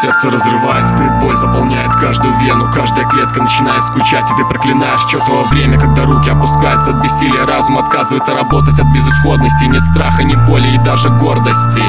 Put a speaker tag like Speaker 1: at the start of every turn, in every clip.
Speaker 1: сердце разрывается, и боль заполняет каждую вену. Каждая клетка начинает скучать, и ты проклинаешь чертово время, когда руки опускаются от бессилия. Разум отказывается работать от безысходности. Нет страха, ни боли и даже гордости.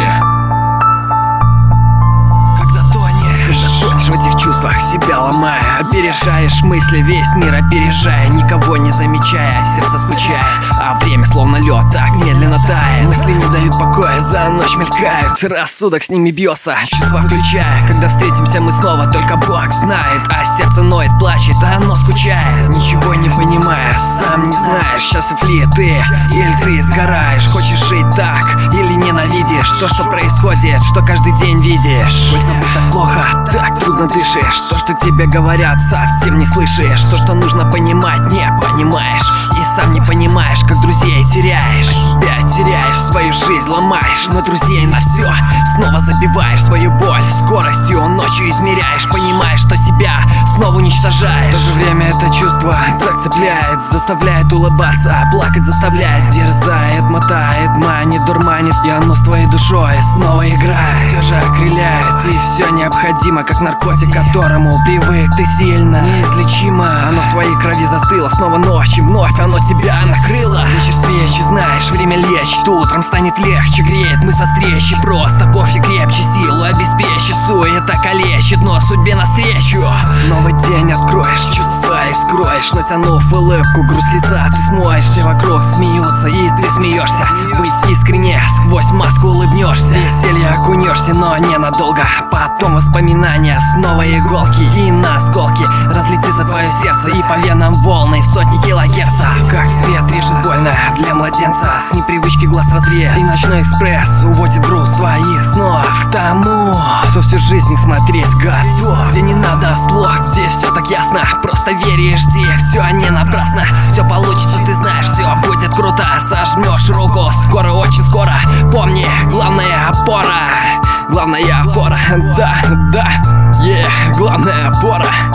Speaker 2: Когда тонешь в этих чувствах, себя ломая, опережаешь мысли, весь мир опережая, никого не замечая, сердце скучает, а время словно лед так медленно тает. Мысли не дают покоя, за ночь мелькают, рассудок с ними бьется, чувства включая. Когда встретимся мы снова, только Бог знает, а сердце ноет, плачет, а оно скучает. Ничего не понимая, сам не знаешь, счастлив ли ты или ты сгораешь. Хочешь жить так или ненавидишь то, что происходит, что каждый день видишь. Быть забыть так плохо, так трудно дышишь. То, что тебе говорят, совсем не слышишь. То, что нужно понимать, не понимаешь. И сам не понимаешь, как друзей теряешь. Себя теряешь, свою жизнь ломаешь. На друзей на все снова забиваешь свою боль. Скоростью ночью измеряешь. Понимаешь, что себя снова уничтожаешь. В то же время это чувство так цепляет, заставляет улыбаться, плакать заставляет, дерзает, мотает, манит, дурманит. И оно с твоей душой снова играет, все же окрыляет. И все необходимо, как наркотик, к которому привык ты сильно, неизлечимо. Оно в твоей крови застыло, снова ночь, и вновь оно тебя накрыло. Вечер свечи, знаешь, время лечит, утром станет легче, греет мысль встречи. Просто кофе крепче, силу обеспечит, суета калечит, но судьбе навстречу. Новый день откроешь, чувства свои скроешь, натянув улыбку, грусть лица ты смоешь. Все вокруг смеются, и ты смеешься. Быть искренне, сквозь маску улыбнешься. Веселье окунешься, но ненадолго. Потом воспоминания, снова иголки и на осколки. Разлетится твое сердце, и по венам волны в сотни килогерца. Как свет режет больно для младенца, с непривычки глаз разрез. И ночной экспресс уводит груз своих снов к тому, кто всю жизнь их смотреть готов. Где не надо слов, где все так ясно. Просто верь и жди, все не напрасно. Все получится, ты знаешь, все будет круто. Сожмешь руку, скоро, очень скоро. Помни, главная опора. Главная опора, да, главная опора.